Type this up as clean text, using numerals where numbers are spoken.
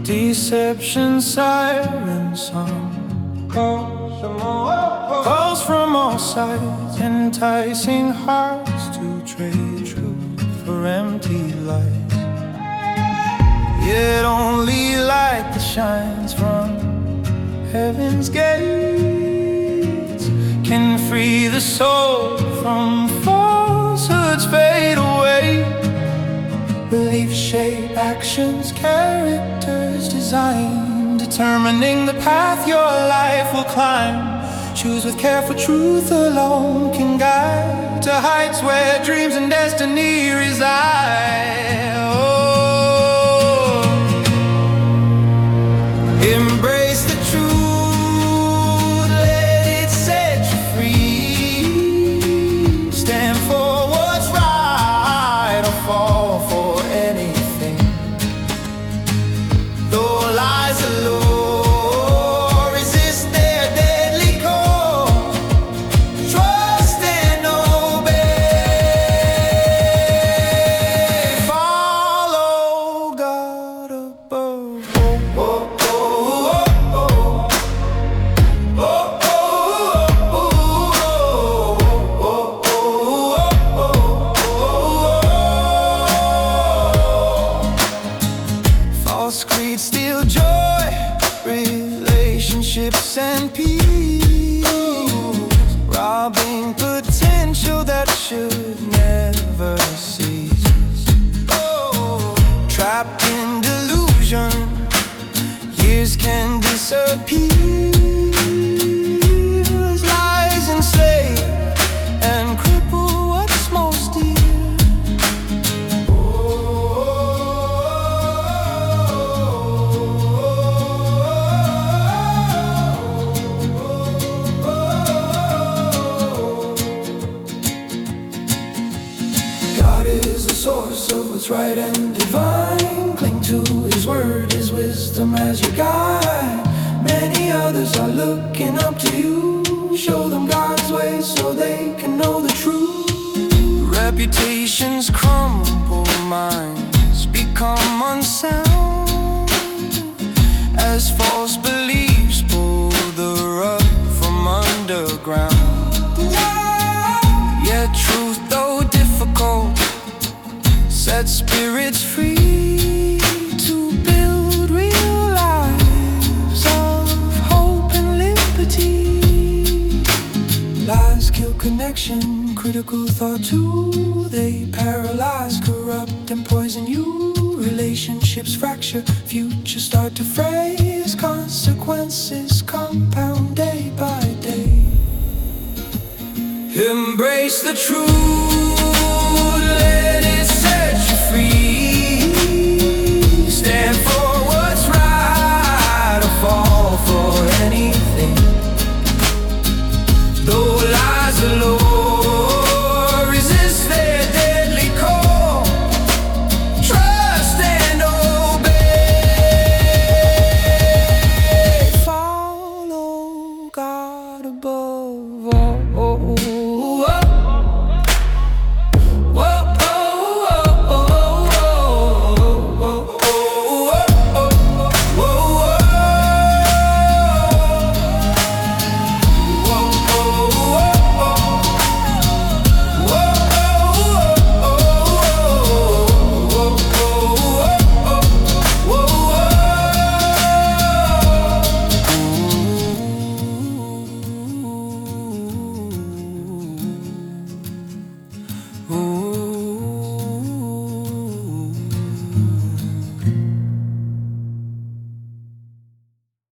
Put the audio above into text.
Deception, siren song calls from all sides, enticing hearts to trade truth for empty lies. Yet only light that shines from heaven's gates can free the soul from falsehoods fade away. Beliefs shape actions, characters design, determining the path your life will climb. Choose with care, for truth alone can guide to heights where dreams and destiny reside. Oh, embrace the truth, let it set you free. Stand for what's right or fall for anything. Though lies allure, resist their deadly call. Trust and obey. Follow God above. Oh, oh, oh, oh, oh. Oh, oh, oh, oh, oh, oh, oh. False creed steal joy, relationships and peace, robbing potential that should never cease. Trapped in delusion, years can disappear as lies enslave and cripple what's most dear. God is the source of what's right and divine. Cling to His word, His wisdom as your guide. Many others are looking up to you. Show them God's way so they can know the truth. Reputations crumble, minds become unsound as false beliefs pull the rug from underground. Yet truth, though difficult, set spirits free to build real lives of hope and liberty. Lies kill connection, critical thought too. They paralyze, corrupt and poison you. Relationships fracture, futures start to fray as consequences compound day by day. Embrace the truth.